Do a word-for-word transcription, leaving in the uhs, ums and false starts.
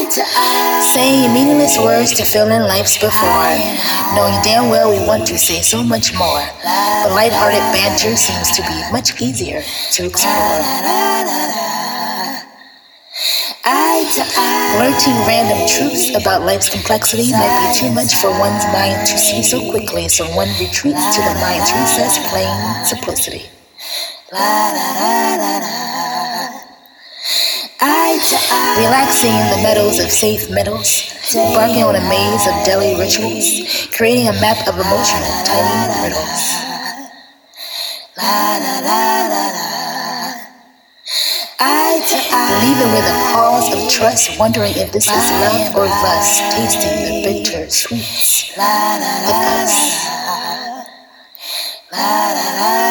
Saying meaningless words to fill in life's before, knowing damn well we want to say so much more. But lighthearted banter seems to be much easier to explore. Blurting random truths about life's complexity might be too much for one's mind to see so quickly, so one retreats to the mind's recess, plain simplicity. Relaxing in the meadows of safe metals, embarking on a maze of daily rituals, creating a map of emotional tiny riddles. Leaving with a pause of trust, wondering if this is love or lust, tasting the bitter sweets of us.